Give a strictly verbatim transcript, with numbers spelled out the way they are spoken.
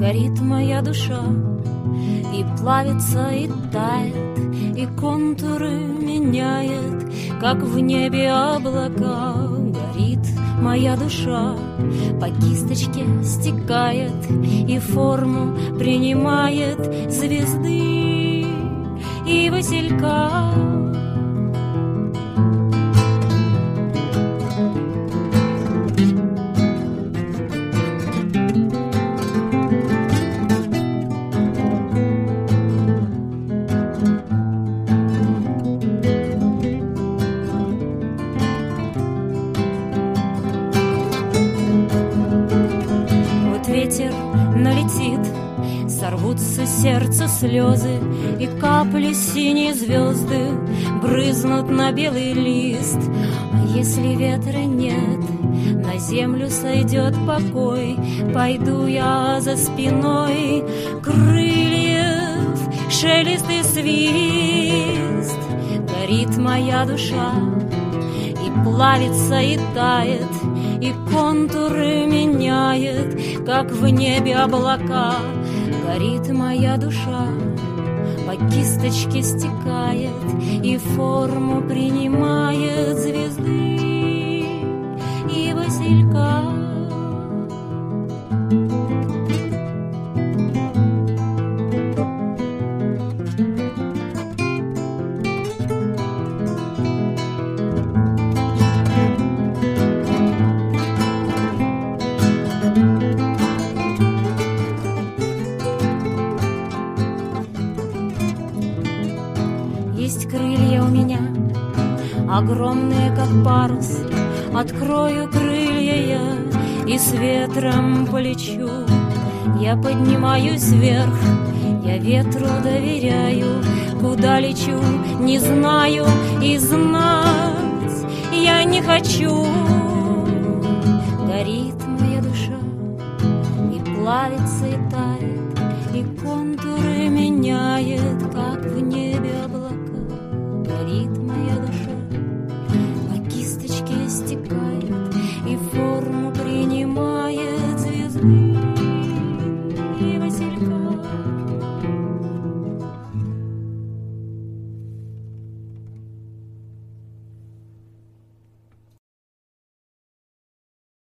горит моя душа, и плавится, и тает, и контуры меняет, как в небе облака. Горит моя душа, по кисточке стекает и форму принимает звезды и василька. Ветер налетит, сорвутся сердцу слезы, и капли синей звезды брызнут на белый лист. А если ветра нет, на землю сойдет покой. Пойду я за спиной крыльев шелест и свист. Горит моя душа, и плавится, и тает, и контуры меняет, как в небе облака. Горит моя душа, по кисточке стекает и форму принимает звезды и василька. Есть крылья у меня, огромные, как парус. Открою крылья я и с ветром полечу. Я поднимаюсь вверх, я ветру доверяю. Куда лечу, не знаю, и знать я не хочу. Горит моя душа, и плавится, и тает, и контуры меняет, как в небе